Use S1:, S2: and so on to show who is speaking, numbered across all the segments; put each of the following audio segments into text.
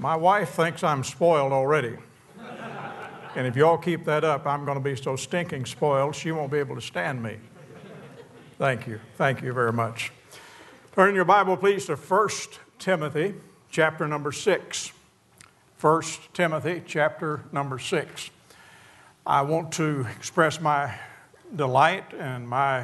S1: My wife thinks I'm spoiled already. And if y'all keep that up, I'm going to be so stinking spoiled, she won't be able to stand me. Thank you. Thank you very much. Turn your Bible, please, to 1 Timothy, chapter number 6. 1 Timothy, chapter number 6. I want to express my delight and my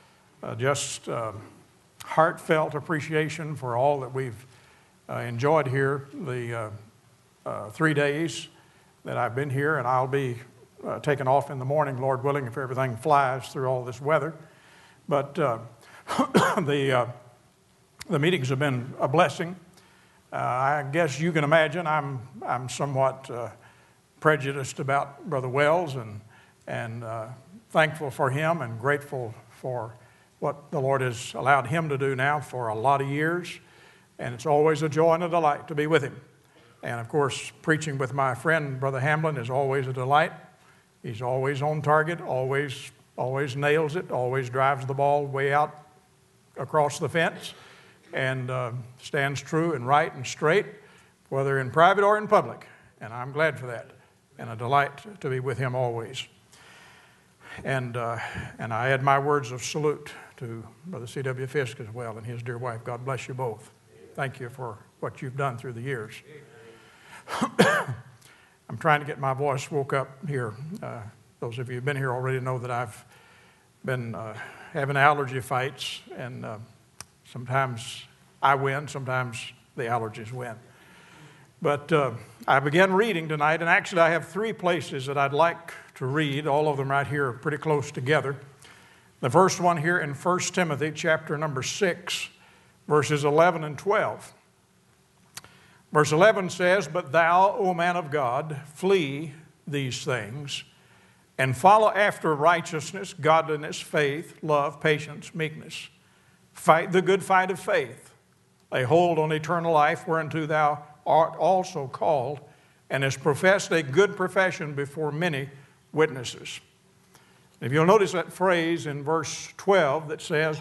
S1: heartfelt appreciation for all that we've enjoyed here the 3 days that I've been here, and I'll be taking off in the morning, Lord willing, if everything flies through all this weather. But the meetings have been a blessing. I guess you can imagine I'm somewhat prejudiced about Brother Wells and thankful for him and grateful for what the Lord has allowed him to do now for a lot of years. And it's always a joy and a delight to be with him. And of course, preaching with my friend, Brother Hamlin, is always a delight. He's always on target, always nails it, always drives the ball way out across the fence, and stands true and right and straight, whether in private or in public. And I'm glad for that, and a delight to be with him always. And I add my words of salute to Brother C.W. Fisk as well and his dear wife. God bless you both. Thank you for what you've done through the years. I'm trying to get my voice woke up here. Those of you who've been here already know that I've been having allergy fights, and sometimes I win, sometimes the allergies win. But I began reading tonight, and actually I have 3 places that I'd like to read. All of them right here are pretty close together. The first one here in 1 Timothy chapter number 6, verses 11 and 12. Verse 11 says, "But thou, O man of God, flee these things, and follow after righteousness, godliness, faith, love, patience, meekness. Fight the good fight of faith. Lay hold on eternal life, whereunto thou art also called, and hast professed a good profession before many witnesses." If you'll notice that phrase in verse 12 that says,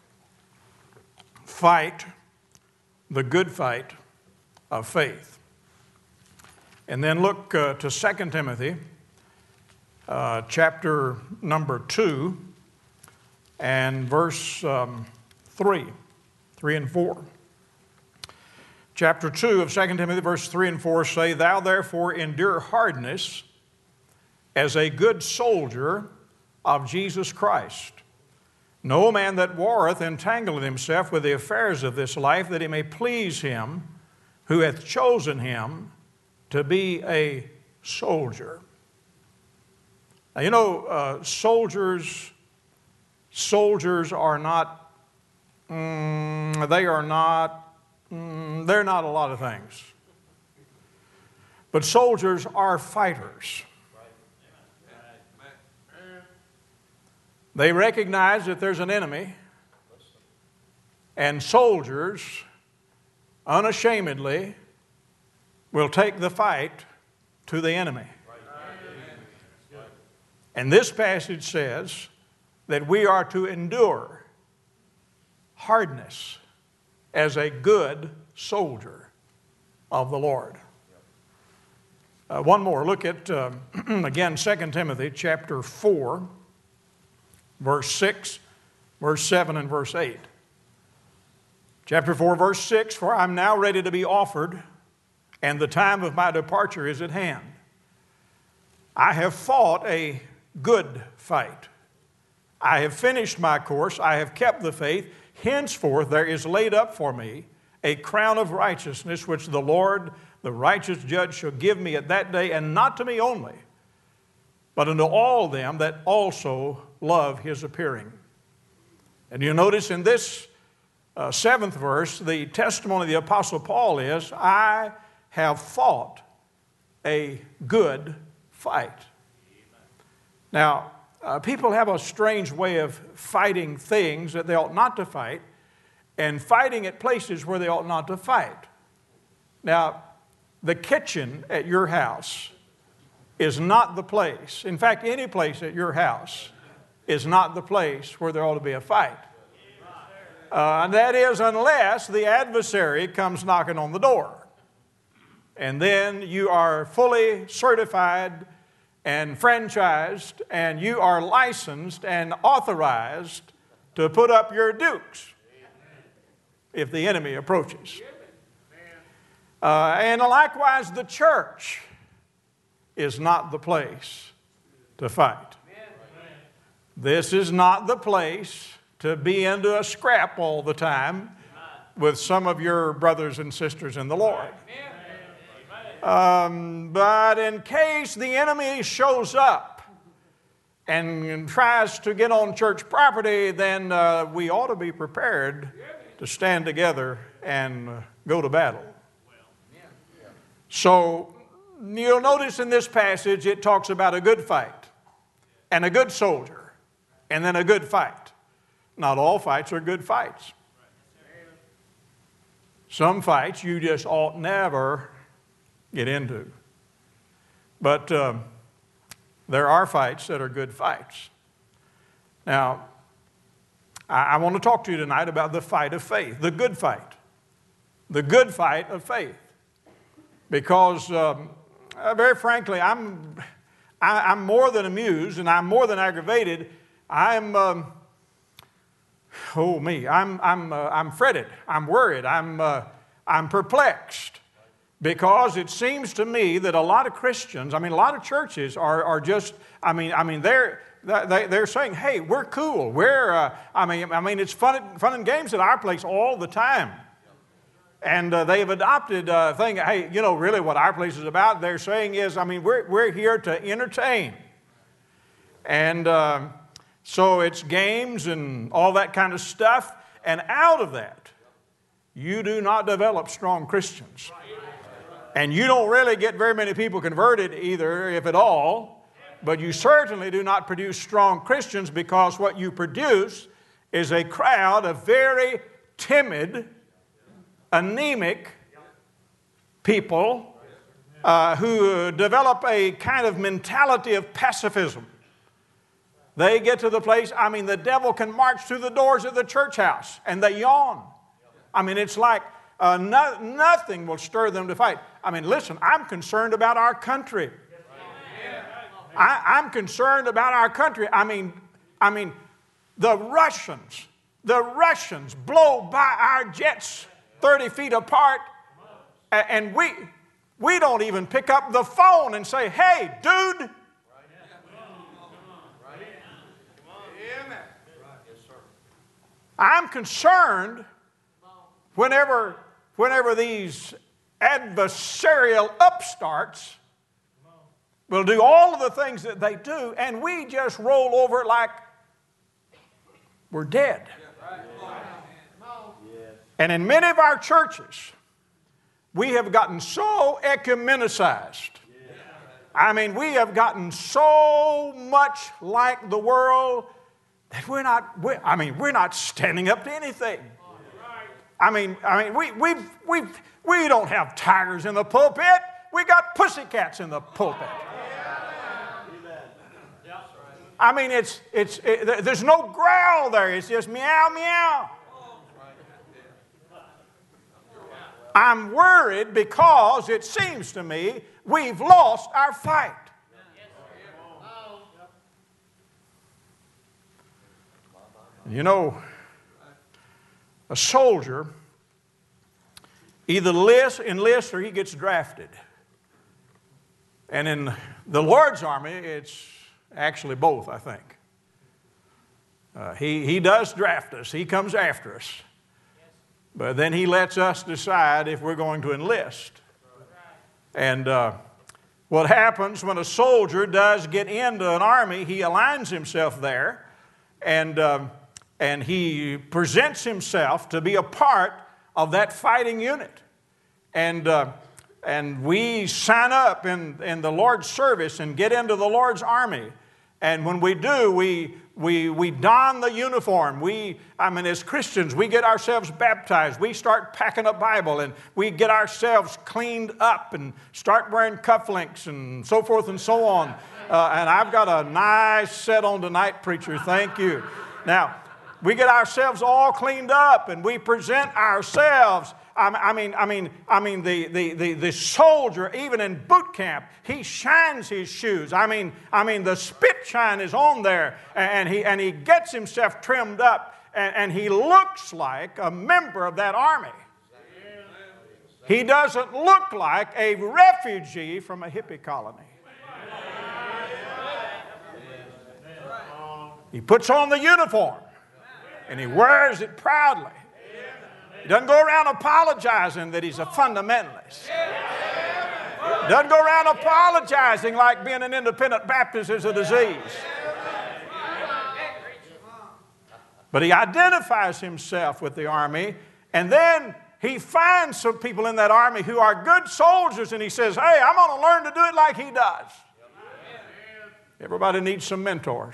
S1: "Fight the good fight of faith." And then look to 2 Timothy chapter number 2 and verse 3 and 4. Chapter 2 of 2 Timothy, verse 3 and 4 say, "Thou therefore endure hardness as a good soldier of Jesus Christ. No man that warreth entangleth himself with the affairs of this life, that he may please him who hath chosen him to be a soldier." Now, you know, soldiers are not, they're not a lot of things. But soldiers are fighters. They recognize that there's an enemy, and soldiers unashamedly will take the fight to the enemy. And this passage says that we are to endure hardness as a good soldier of the Lord. One more. Look at, again, 2 Timothy chapter 4, verse 6, verse 7, and verse 8. Chapter 4, verse 6, "For I'm now ready to be offered, and the time of my departure is at hand. I have fought a good fight. I have finished my course. I have kept the faith. Henceforth there is laid up for me a crown of righteousness, which the Lord, the righteous judge, shall give me at that day, and not to me only, but unto all them that also love his appearing." And you notice in this 7th verse, the testimony of the Apostle Paul is, "I have fought a good fight." Now, people have a strange way of fighting things that they ought not to fight, and fighting at places where they ought not to fight. Now, the kitchen at your house is not the place. In fact, any place at your house is not the place where there ought to be a fight. And that is unless the adversary comes knocking on the door. and then you are fully certified and franchised, and you are licensed and authorized to put up your dukes if the enemy approaches. And likewise, the church is not the place to fight. This is not the place to be into a scrap all the time with some of your brothers and sisters in the Lord. But in case the enemy shows up and tries to get on church property, then we ought to be prepared to stand together and go to battle. So you'll notice in this passage it talks about a good fight and a good soldier and then a good fight. Not all fights are good fights. Some fights you just ought never get into. But there are fights that are good fights. Now, I want to talk to you tonight about the fight of faith, the good fight. The good fight of faith. Because, very frankly, I'm more than amused and I'm more than aggravated. I'm fretted. I'm worried. I'm perplexed. Because it seems to me that a lot of Christians, a lot of churches are just, they're saying, hey, we're cool. It's fun and games at our place all the time. And they have adopted a thing, hey, really what our place is about, they're saying is, we're here to entertain. And so it's games and all that kind of stuff. And out of that, you do not develop strong Christians. And you don't really get very many people converted either, if at all. But you certainly do not produce strong Christians, because what you produce is a crowd of very timid, anemic people who develop a kind of mentality of pacifism. They get to the place, the devil can march through the doors of the church house and they yawn. It's like nothing will stir them to fight. Listen, I'm concerned about our country. I'm concerned about our country. The Russians blow by our jets 30 feet apart, and we don't even pick up the phone and say, hey, dude. I'm concerned whenever these adversarial upstarts will do all of the things that they do, and we just roll over like we're dead. And in many of our churches, we have gotten so ecumenicized. We have gotten so much like the world that we're not standing up to anything. We don't have tigers in the pulpit. We got pussycats in the pulpit. There's no growl there. It's just meow, meow. I'm worried because it seems to me we've lost our fight. A soldier either enlists or he gets drafted. And in the Lord's army, it's actually both, I think. He does draft us. He comes after us. But then he lets us decide if we're going to enlist. And what happens when a soldier does get into an army, he aligns himself there, and he presents himself to be a part of that fighting unit. And we sign up in the Lord's service and get into the Lord's army. And when we do, we don the uniform. As Christians, we get ourselves baptized. We start packing a Bible, and we get ourselves cleaned up and start wearing cufflinks and so forth and so on. And I've got a nice set on tonight, preacher. Thank you. Now, we get ourselves all cleaned up, and we present ourselves. the soldier, even in boot camp, he shines his shoes. The spit shine is on there, and he gets himself trimmed up, and he looks like a member of that army. He doesn't look like a refugee from a hippie colony. He puts on the uniform, and he wears it proudly. He doesn't go around apologizing that he's a fundamentalist. He doesn't go around apologizing like being an independent Baptist is a disease. But he identifies himself with the army, and then he finds some people in that army who are good soldiers, and he says, hey, I'm going to learn to do it like he does. Everybody needs some mentors.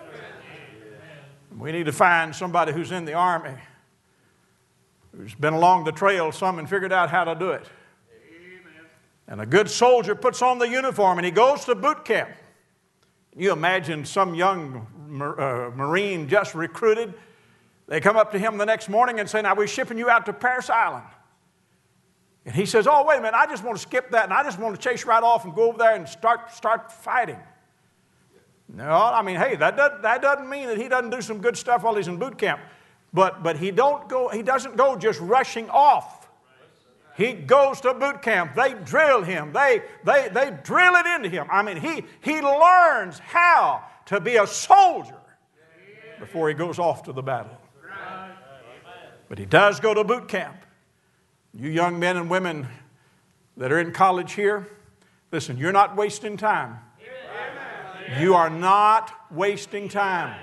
S1: We need to find somebody who's in the army, who's been along the trail some and figured out how to do it. And a good soldier puts on the uniform and he goes to boot camp. You imagine some young Marine just recruited. They come up to him the next morning and say, now we're shipping you out to Parris Island. And he says, oh, wait a minute, I just want to skip that and I just want to chase right off and go over there and start fighting. No, hey, that doesn't mean that he doesn't do some good stuff while he's in boot camp. But he doesn't go just rushing off. He goes to boot camp. They drill him. They drill it into him. He learns how to be a soldier before he goes off to the battle. But he does go to boot camp. You young men and women that are in college here, listen, you're not wasting time. You are not wasting time.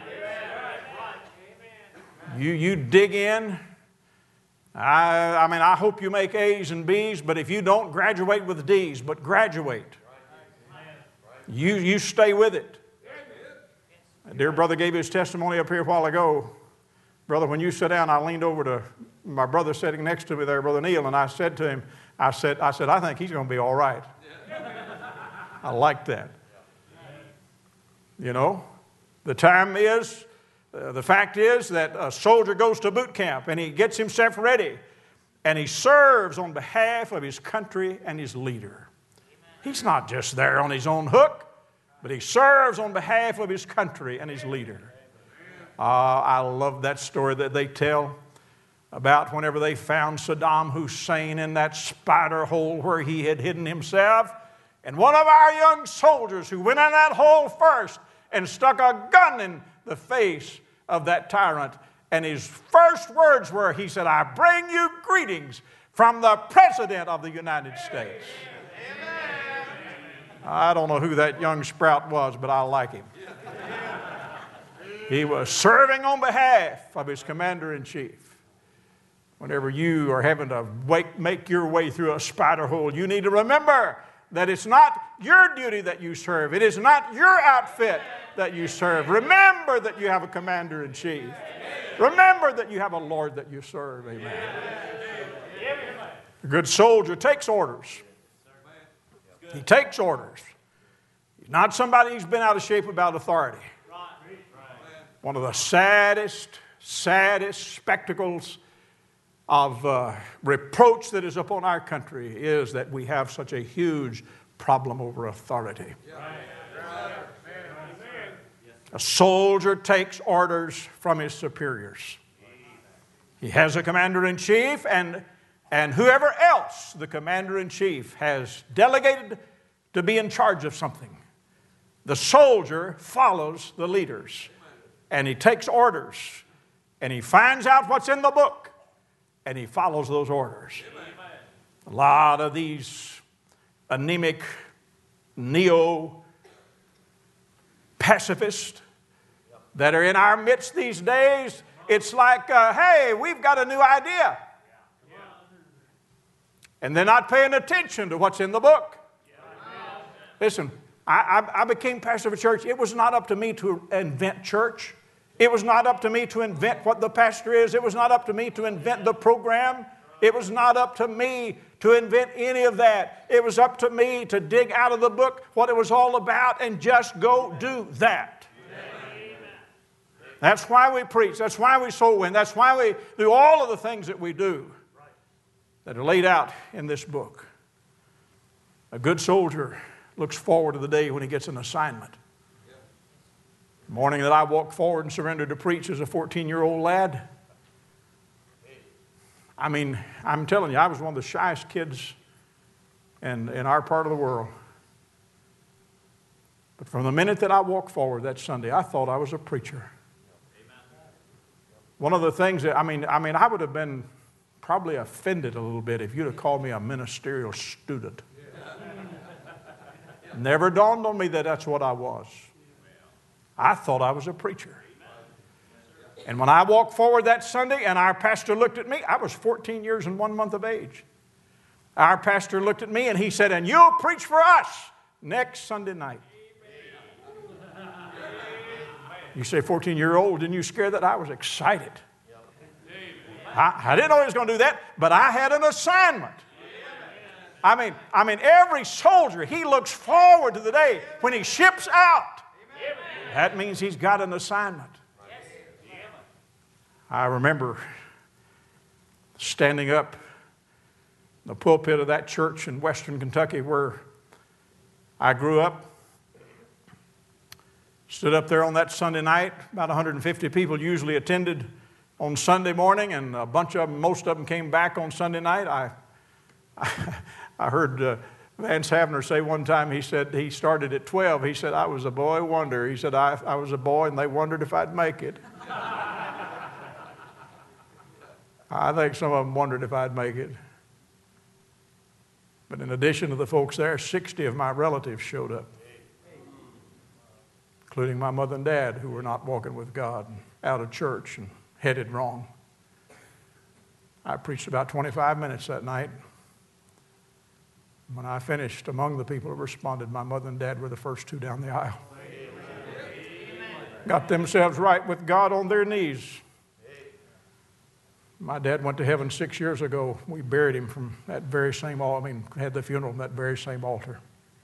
S1: You dig in. I hope you make A's and B's, but if you don't, graduate with D's, but graduate. You stay with it. A dear brother gave his testimony up here a while ago. Brother, when you sat down, I leaned over to my brother sitting next to me there, Brother Neil, and I said to him, I said, I think he's going to be all right. I like that. You know, the fact is that a soldier goes to boot camp and he gets himself ready and he serves on behalf of his country and his leader. He's not just there on his own hook, but he serves on behalf of his country and his leader. I love that story that they tell about whenever they found Saddam Hussein in that spider hole where he had hidden himself. And one of our young soldiers who went in that hole first and stuck a gun in the face of that tyrant. And his first words were, he said, I bring you greetings from the President of the United States. I don't know who that young sprout was, but I like him. He was serving on behalf of his commander-in-chief. Whenever you are having to make your way through a spider hole, you need to remember that it's not your duty that you serve. It is not your outfit that you serve. Remember that you have a commander-in-chief. Remember that you have a Lord that you serve. Amen. A good soldier takes orders. He takes orders. He's not somebody who's been out of shape about authority. One of the saddest spectacles of reproach that is upon our country is that we have such a huge problem over authority. A soldier takes orders from his superiors. He has a commander-in-chief, and whoever else the commander-in-chief has delegated to be in charge of something. The soldier follows the leaders, and he takes orders, and he finds out what's in the book, and he follows those orders. A lot of these anemic, neo-pacifists that are in our midst these days, it's like, hey, we've got a new idea. And they're not paying attention to what's in the book. Listen, I became pastor of a church. It was not up to me to invent church. It was not up to me to invent what the pastor is. It was not up to me to invent the program. It was not up to me to invent any of that. It was up to me to dig out of the book what it was all about and just go do that. That's why we preach. That's why we soul win. That's why we do all of the things that we do. that are laid out in this book. A good soldier looks forward to the day when he gets an assignment. The morning that I walked forward and surrendered to preach as a 14-year-old lad, I mean, I'm telling you, I was one of the shyest kids in our part of the world. But from the minute that I walked forward that Sunday, I thought I was a preacher. One of the things that, I mean, I would have been probably offended a little bit if you'd have called me a ministerial student. Never dawned on me that that's what I was. I thought I was a preacher. And when I walked forward that Sunday and our pastor looked at me, I was 14 years and 1 month of age. Our pastor looked at me and he said, "And you'll preach for us next Sunday night." You say 14-year-old, didn't you scare that? I was excited. I didn't know he was going to do that, but I had an assignment. I mean, every soldier, he looks forward to the day when he ships out. That means he's got an assignment. I remember standing up in the pulpit of that church in Western Kentucky where I grew up. Stood up there on that Sunday night. About 150 people usually attended on Sunday morning, and a bunch of them, most of them came back on Sunday night. I heard Vance Havner say one time, he said he started at 12. He said, "I was a boy wonder." He said, I was a boy and they wondered if I'd make it. I think some of them wondered if I'd make it. But in addition to the folks there, 60 of my relatives showed up, including my mother and dad, who were not walking with God, and out of church and headed wrong. I preached about 25 minutes that night. When I finished, among the people who responded, my mother and dad were the first two down the aisle. Got themselves right with God on their knees. My dad went to heaven 6 years ago. We buried him from that very same altar. Had the funeral on that very same altar.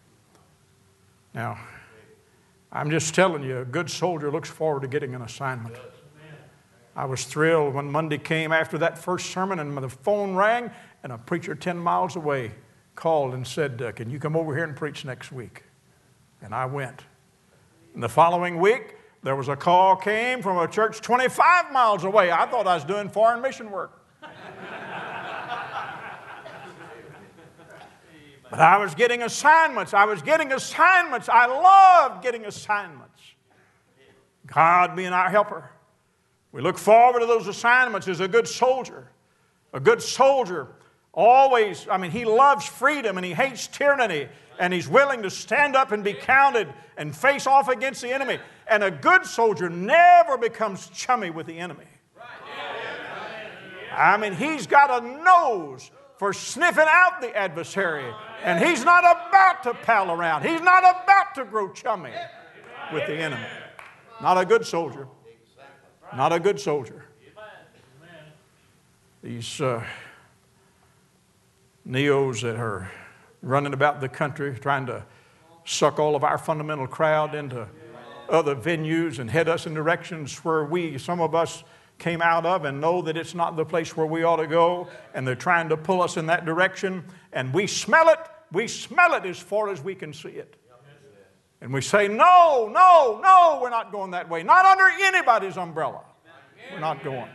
S1: Now, I'm just telling you, a good soldier looks forward to getting an assignment. I was thrilled when Monday came after that first sermon and the phone rang and a preacher 10 miles away called and said, "Can you come over here and preach next week?" And I went. And the following week, there was a call came from a church 25 miles away. I thought I was doing foreign mission work. But I was getting assignments. I loved getting assignments. God being our helper. We look forward to those assignments as a good soldier. A good soldier always, he loves freedom and he hates tyranny. And he's willing to stand up and be counted and face off against the enemy. And a good soldier never becomes chummy with the enemy. He's got a nose for sniffing out the adversary. And he's not about to pal around. He's not about to grow chummy with the enemy. Not a good soldier. Not a good soldier. These neos that are running about the country trying to suck all of our fundamental crowd into other venues and head us in directions where some of us came out of and know that it's not the place where we ought to go, and they're trying to pull us in that direction, and we smell it as far as we can see it. And we say, no, we're not going that way. Not under anybody's umbrella. We're not going.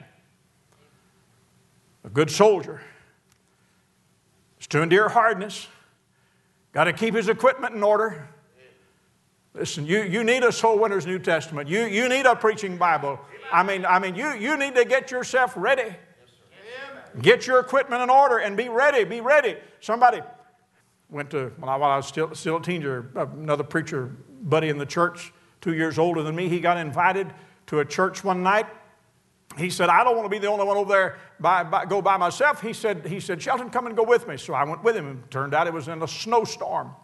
S1: A good soldier is to endure hardness. Got to keep his equipment in order. Listen, you need a Soul Winners New Testament. You need a preaching Bible. You need to get yourself ready. Get your equipment in order and be ready. Be ready. Somebody went to, while I was still a teenager, another preacher buddy in the church, 2 years older than me, he got invited to a church one night. He said, "I don't want to be the only one over there, go by myself." He said, "Shelton, come and go with me." So I went with him, and turned out it was in a snowstorm.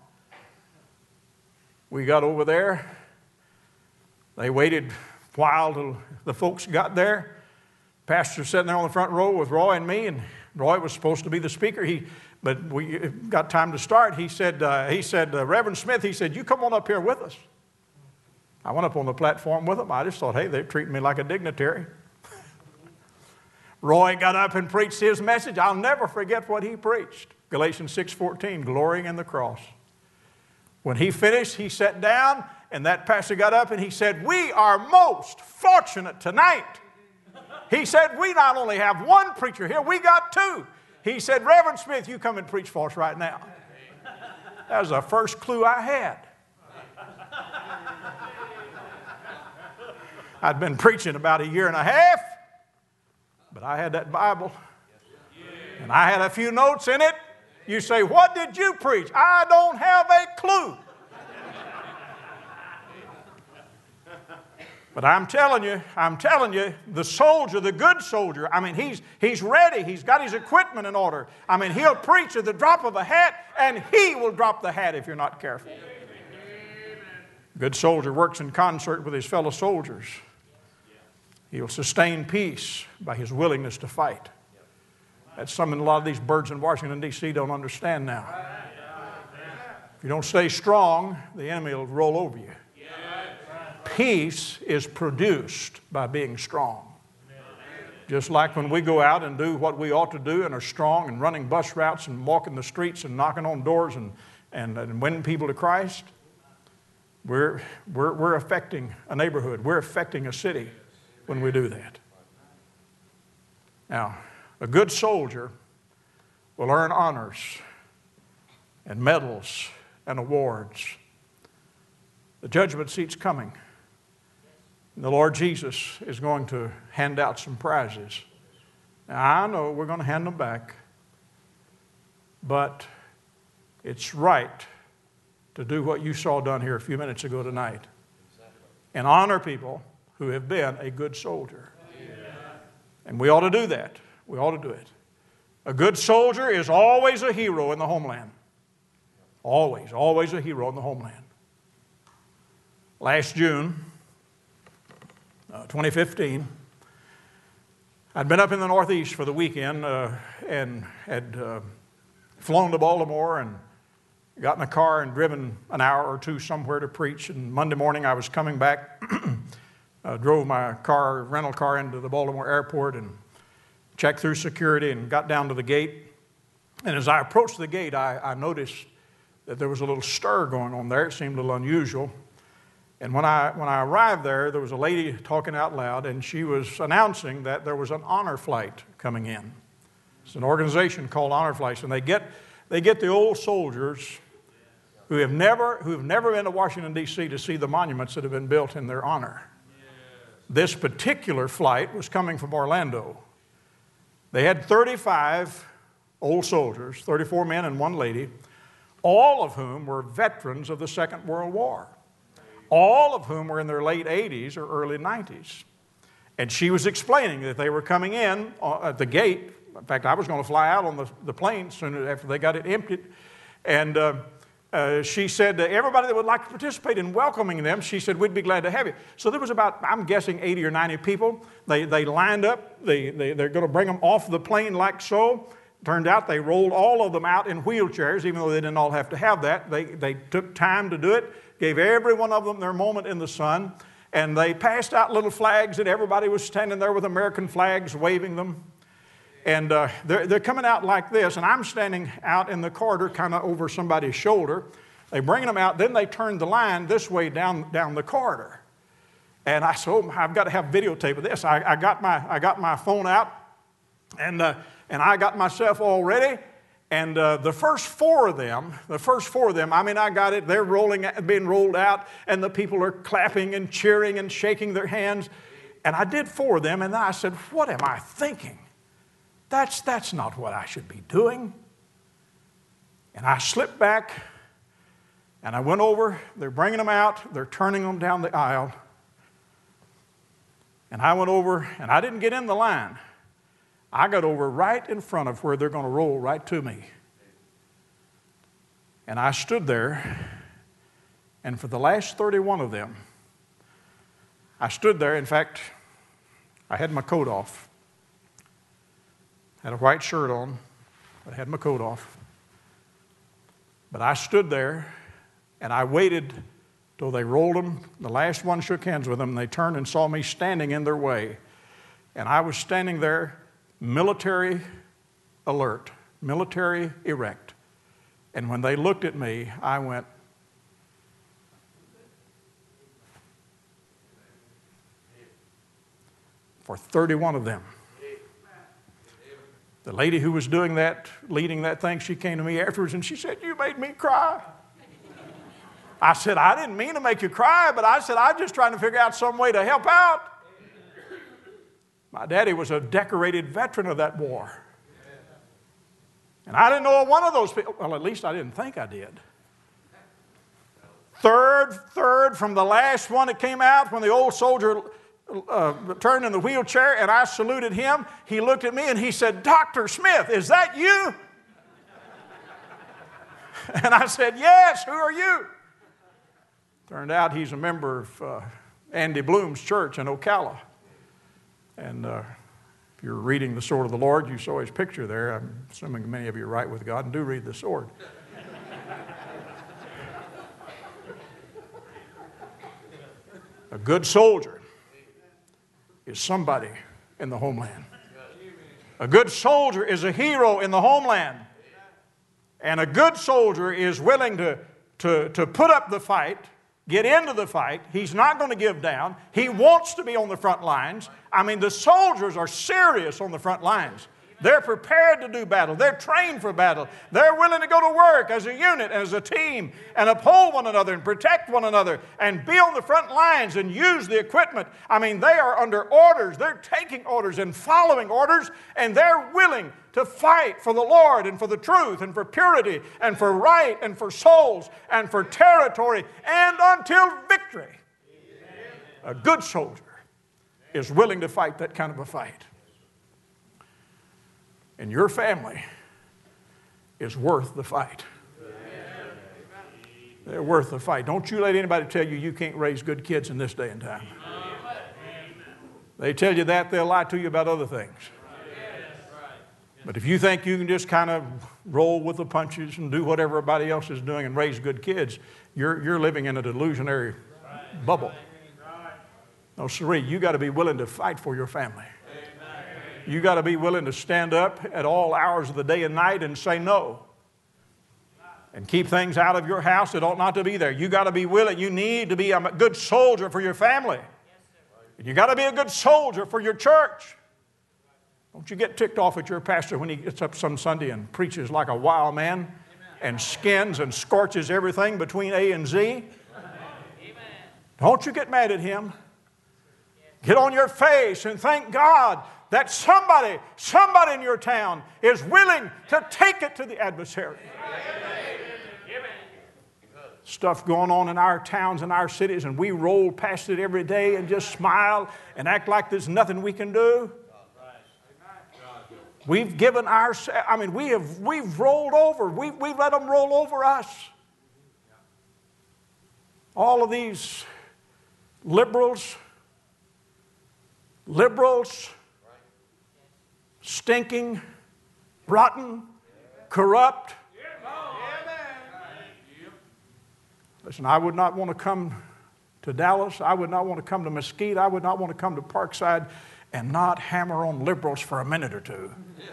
S1: We got over there. They waited a while till the folks got there. Pastor sitting there on the front row with Roy and me, and Roy was supposed to be the speaker. But we got time to start. He said, "Reverend Smith," he said, "you come on up here with us." I went up on the platform with them. I just thought, hey, they're treating me like a dignitary. Roy got up and preached his message. I'll never forget what he preached. Galatians 6:14, glorying in the cross. When he finished, he sat down, and that pastor got up and he said, we are most fortunate tonight. He said, we not only have one preacher here, we got two. He said, Reverend Smith, you come and preach for us right now. That was the first clue I had. I'd been preaching about a year and a half, but I had that Bible, and I had a few notes in it. You say, what did you preach? I don't have a clue. But I'm telling you, the soldier, the good soldier, I mean, he's ready. He's got his equipment in order. I mean, he'll preach at the drop of a hat, and he will drop the hat if you're not careful. Good soldier works in concert with his fellow soldiers. He will sustain peace by his willingness to fight. That's something a lot of these birds in Washington, D.C. don't understand now. If you don't stay strong, the enemy will roll over you. Peace is produced by being strong. Just like when we go out and do what we ought to do and are strong and running bus routes and walking the streets and knocking on doors and winning people to Christ, we're affecting a neighborhood. We're affecting a city when we do that. Now, a good soldier will earn honors and medals and awards. The judgment seat's coming. The Lord Jesus is going to hand out some prizes. Now, I know we're going to hand them back, but it's right to do what you saw done here a few minutes ago tonight and honor people who have been a good soldier. And we ought to do that. We ought to do it. A good soldier is always a hero in the homeland. Always, always a hero in the homeland. Last June, 2015, I'd been up in the Northeast for the weekend and had flown to Baltimore and got in a car and driven an hour or two somewhere to preach. And Monday morning I was coming back, drove my rental car into the Baltimore airport and checked through security and got down to the gate. And as I approached the gate, I noticed that there was a little stir going on there. It seemed a little unusual. And when I arrived there, there was a lady talking out loud, and she was announcing that there was an honor flight coming in. It's an organization called Honor Flights, and they get the old soldiers who have never been to Washington, D.C. to see the monuments that have been built in their honor. This particular flight was coming from Orlando. They had 35 old soldiers, 34 men and one lady, all of whom were veterans of the Second World War. All of whom were in their late 80s or early 90s. And she was explaining that they were coming in at the gate. In fact, I was going to fly out on the plane soon after they got it emptied. And she said to everybody that would like to participate in welcoming them, she said, we'd be glad to have you. So there was about, I'm guessing, 80 or 90 people. They lined up. They're going to bring them off the plane like so. Turned out they rolled all of them out in wheelchairs, even though they didn't all have to have that. They took time to do it, gave every one of them their moment in the sun, and they passed out little flags, and everybody was standing there with American flags, waving them. And they're coming out like this, and I'm standing out in the corridor, kind of over somebody's shoulder. They bring them out, then they turn the line this way down the corridor. And I said, oh, I've got to have videotape of this. I got my phone out, and I got myself all ready. And the first four of them, I mean, I got it. They're being rolled out, and the people are clapping and cheering and shaking their hands. And I did four of them, and then I said, what am I thinking? That's not what I should be doing. And I slipped back, and I went over. They're bringing them out. They're turning them down the aisle. And I went over, and I didn't get in the line. I got over right in front of where they're going to roll right to me. And I stood there, and for the last 31 of them, I stood there. In fact, I had my coat off. I had a white shirt on, but I had my coat off. But I stood there, and I waited till they rolled them. The last one shook hands with them, and they turned and saw me standing in their way. And I was standing there military alert, military erect. And when they looked at me, I went, for 31 of them. The lady who was doing that, leading that thing, she came to me afterwards and she said, "You made me cry." I said, "I didn't mean to make you cry, but I said, I'm just trying to figure out some way to help out." My daddy was a decorated veteran of that war. And I didn't know one of those people. Well, at least I didn't think I did. Third from the last one that came out when the old soldier turned in the wheelchair and I saluted him. He looked at me and he said, "Dr. Smith, is that you?" And I said, "Yes, who are you?" Turned out he's a member of Andy Bloom's church in Ocala. And if you're reading the Sword of the Lord, you saw his picture there. I'm assuming many of you are right with God and do read the sword. A good soldier is somebody in the homeland. A good soldier is a hero in the homeland. And a good soldier is willing to put up the fight, get into the fight. He's not going to give down. He wants to be on the front lines. I mean, the soldiers are serious on the front lines. They're prepared to do battle. They're trained for battle. They're willing to go to work as a unit, as a team, and uphold one another and protect one another and be on the front lines and use the equipment. I mean, they are under orders. They're taking orders and following orders, and they're willing to fight for the Lord and for the truth and for purity and for right and for souls and for territory and until victory. A good soldier is willing to fight that kind of a fight. And your family is worth the fight. They're worth the fight. Don't you let anybody tell you you can't raise good kids in this day and time. They tell you that, they'll lie to you about other things. But if you think you can just kind of roll with the punches and do what everybody else is doing and raise good kids, you're living in a delusionary bubble. No, siree, you got to be willing to fight for your family. You got to be willing to stand up at all hours of the day and night and say no. And keep things out of your house that ought not to be there. You got to be willing. You need to be a good soldier for your family. And you got to be a good soldier for your church. Don't you get ticked off at your pastor when he gets up some Sunday and preaches like a wild man and skins and scorches everything between A and Z. Don't you get mad at him. Get on your face and thank God that somebody in your town is willing to take it to the adversary. Stuff going on in our towns and our cities, and we roll past it every day and just smile and act like there's nothing we can do. We've given we've rolled over. We've let them roll over us. All of these liberals, stinking, rotten, corrupt. Listen, I would not want to come to Dallas. I would not want to come to Mesquite. I would not want to come to Parkside and not hammer on liberals for a minute or two.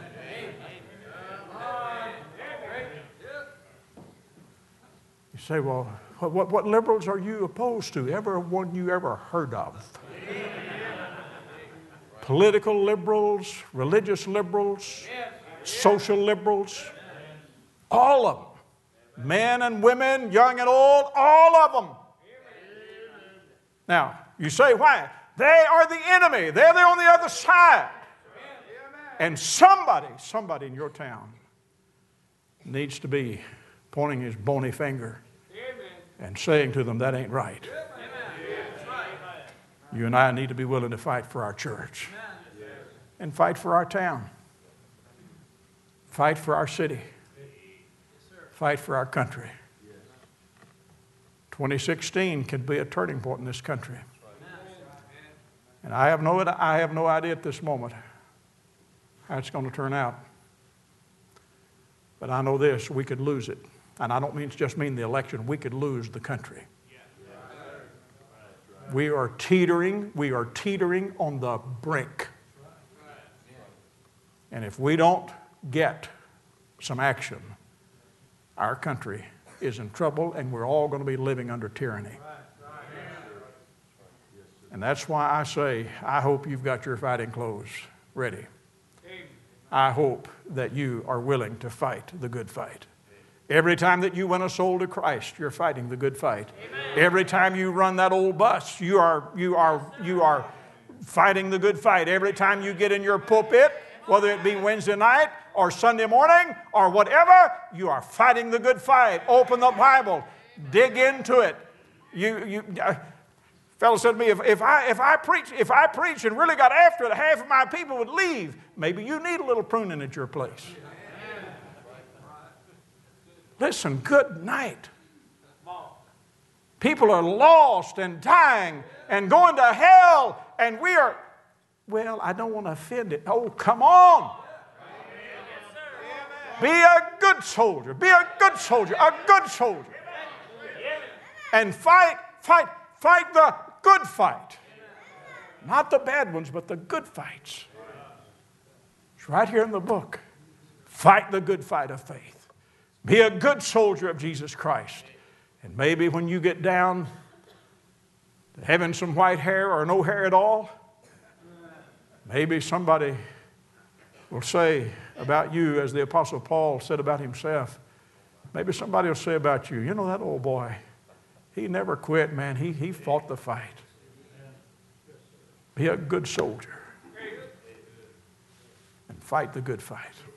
S1: You say, well, what liberals are you opposed to? Ever one you ever heard of? Political liberals, religious liberals, social liberals, all of them. Men and women, young and old, all of them. Now, you say, why? They are the enemy. They're on the other side. And somebody in your town needs to be pointing his bony finger and saying to them, that ain't right. You and I need to be willing to fight for our church and fight for our town. Fight for our city. Fight for our country. 2016 could be a turning point in this country. And I have no idea at this moment how it's going to turn out. But I know this, we could lose it. And I don't just mean the election, we could lose the country. We are teetering on the brink And if we don't get some action, our country is in trouble and we're all going to be living under tyranny. And that's why I say, I hope you've got your fighting clothes ready. I hope that you are willing to fight the good fight. Every time that you win a soul to Christ, you're fighting the good fight. Amen. Every time you run that old bus, you are fighting the good fight. Every time you get in your pulpit, whether it be Wednesday night or Sunday morning or whatever, you are fighting the good fight. Open the Bible, dig into it. Fellow said to me, if I preach and really got after it, half of my people would leave. Maybe you need a little pruning at your place. Listen, good night. People are lost and dying and going to hell, and we are, well, I don't want to offend it. Oh, come on. Be a good soldier. Be a good soldier. A good soldier. And fight the good fight. Not the bad ones, but the good fights. It's right here in the book. Fight the good fight of faith. Be a good soldier of Jesus Christ. And maybe when you get down to having some white hair or no hair at all, maybe somebody will say about you, as the Apostle Paul said about himself, maybe somebody will say about you, you know, that old boy, he never quit, man. He fought the fight. Be a good soldier and fight the good fight.